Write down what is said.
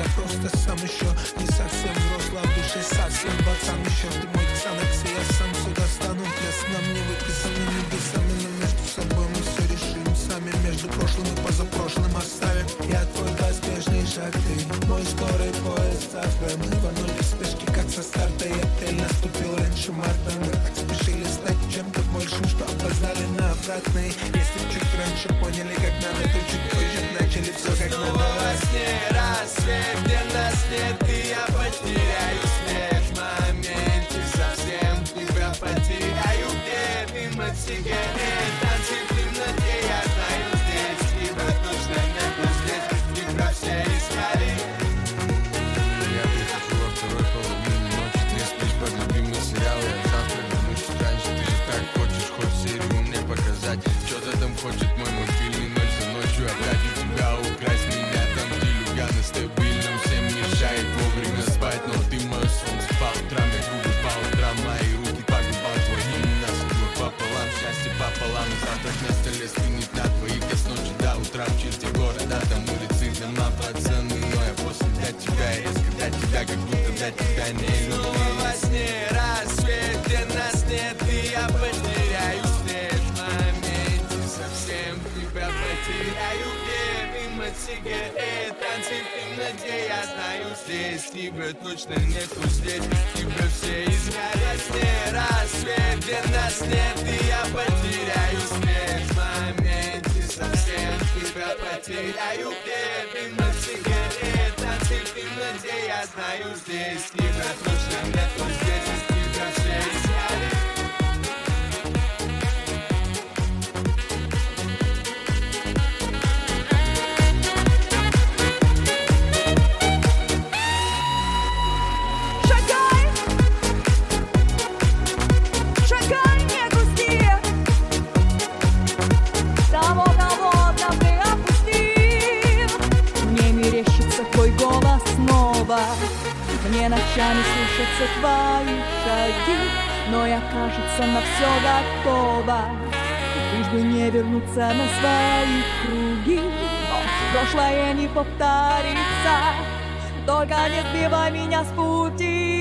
просто сам еще не совсем взрослый, а в душе совсем пацан еще. Ты мой ксанакс, и я сам сюда стану. Для сна мне выписаны небесами, но между собой мы все решим сами. Между прошлым и позапрошлым оставим. Я твой поспешный шаг, ты мой скорый поезд завтра. Мы рванули в спешке, как со старта, и апрель наступил раньше марта. Мы так спешили стать чем-то большим, что опоздали на обратный. Если б чуть раньше поняли, как надо, то чуть позже начали все как надо. Снова во сне рассвет, где нас нет, и я потеряю след. В моменте совсем тебя потеряю. Где дым от сигарет, танцы в темноте, я знаю здесь. Тебя точно нету здесь, тебя все искали. Я прихожу во второй половине ночи, ты спишь под любимый сериал. Я завтра вернусь чуть раньше, ты же так хочешь хоть серию мне показать. Что-то там хочет мой мобильный, ночь за ночью опять у тебя украсть меня. Там делюга на стабильном, всем мешает вовремя спать. Но ты мое солнце по утрам, я губы по утрам, мои руки по губам твоим. Нас идут пополам, счастье пополам. Завтрак на столе стынет на твоих, я с ночи до утра в черте города. Там улицы, дома, пацаны, но я после до тебя, я резко до тебя, как будто до тебя не люблю. Снова во сне рассвет, где нас нет, и я потеряю след. В моменте совсем тебя потеряю. Где дым от сигарет, танцы в темноте, я знаю здесь. Тебя точно нету здесь, тебя все искали. Во сне рассвет, где нас нет, и я потеряю след. В моменте совсем тебя потеряю. Где дым от сигарет, танцы в темноте, я знаю здесь. Тебя точно нету здесь, тебя все искали. Шагай, не грусти. Того ты опустил. Мне мерещится твой голос снова. Мне ночами слышатся твои шаги. Но я, кажется, на все готова. Лишь бы не вернуться на свои круги. Но прошлое не повторится. Только не сбивай меня с пути.